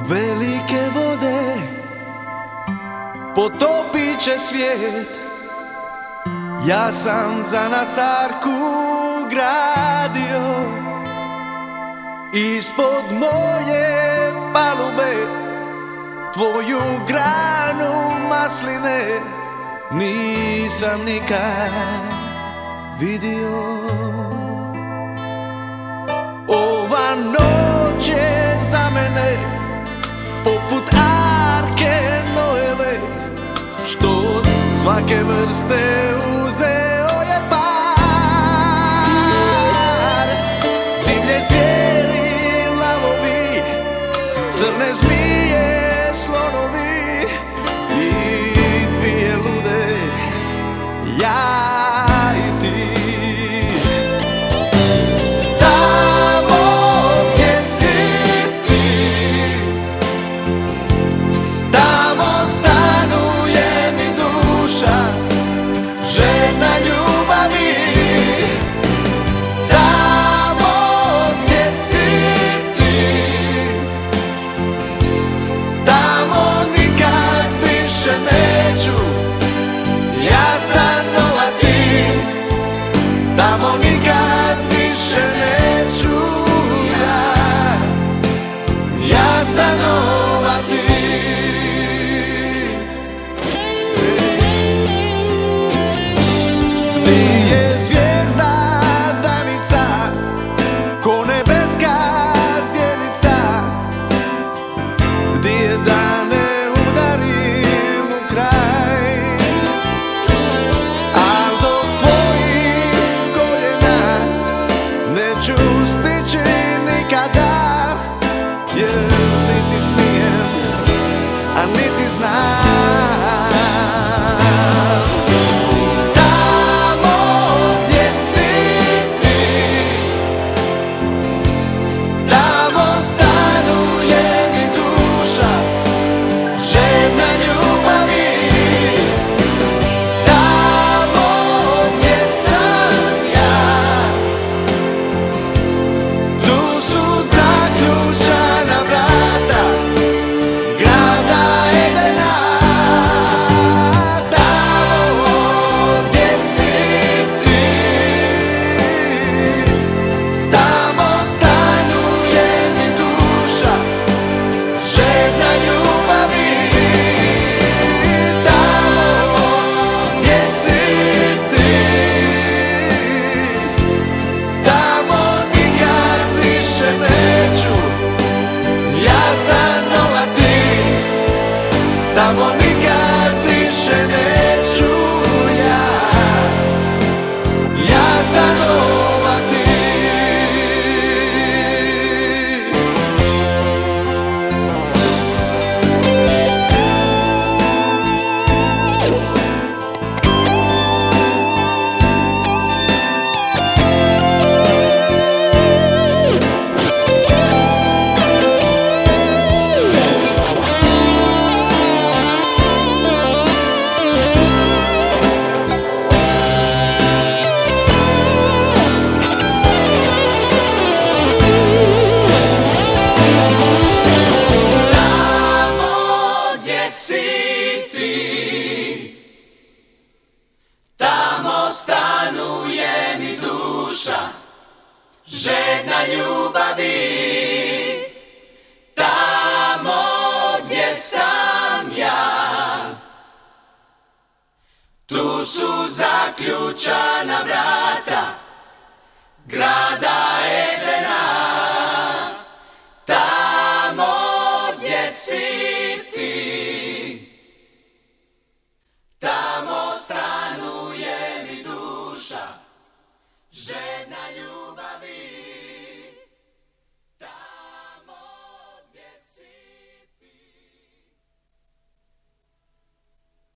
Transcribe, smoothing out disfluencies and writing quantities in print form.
Velike vode potopit će svijet. Ja sam za nas arku gradio, ispod moje palube tvoju granu masline nisam nikad vidio. Ova noć je za mene poput arke Noeve, što od svake vrste uzeo je par. Divlje zvijeri, lavovi, crne zmije, slonovi i dvije lude, ja i ti. Tamo nikad više neću ja stanovati. Di je zvijezda danica, ko nebeska zjenica, di je dane udarim u kraj. Neću stići nikada, jer niti smijem, a niti znam. Tamo gdje si ti, tamo stanuje mi duša, žedna ljubavi. Tamo gdje sam ja, zaključana vrata grada Edena. Tamo gdje si ti, tamo stanuje mi duša, žedna ljubavi. Tamo gdje si ti, tamo nikad više neću ja stanovati. Tamo nikad više neću ja stanovati. Tamo stanuje mi duša, žedna ljubavi. Tamo gdje sam ja, tu su zaključana vrata grada